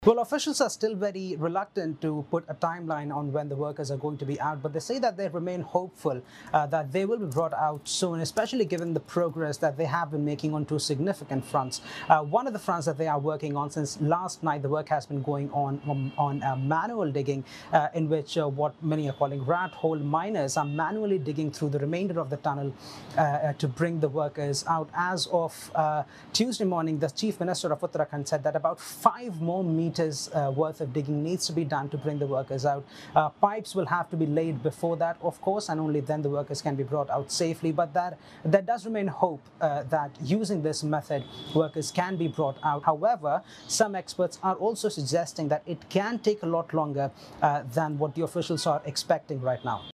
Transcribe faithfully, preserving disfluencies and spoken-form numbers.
Well, officials are still very reluctant to put a timeline on when the workers are going to be out, but they say that they remain hopeful uh, that they will be brought out soon, especially given the progress that they have been making on two significant fronts. Uh, one of the fronts that they are working on since last night, the work has been going on um, on uh, manual digging, uh, in which uh, what many are calling rat hole miners are manually digging through the remainder of the tunnel uh, uh, to bring the workers out. As of uh, Tuesday morning, the Chief Minister of Uttarakhand said that about five more meters meters uh, worth of digging needs to be done to bring the workers out. Uh, pipes will have to be laid before that, of course, and only then the workers can be brought out safely. But that there does remain hope uh, that using this method, workers can be brought out. However, some experts are also suggesting that it can take a lot longer uh, than what the officials are expecting right now.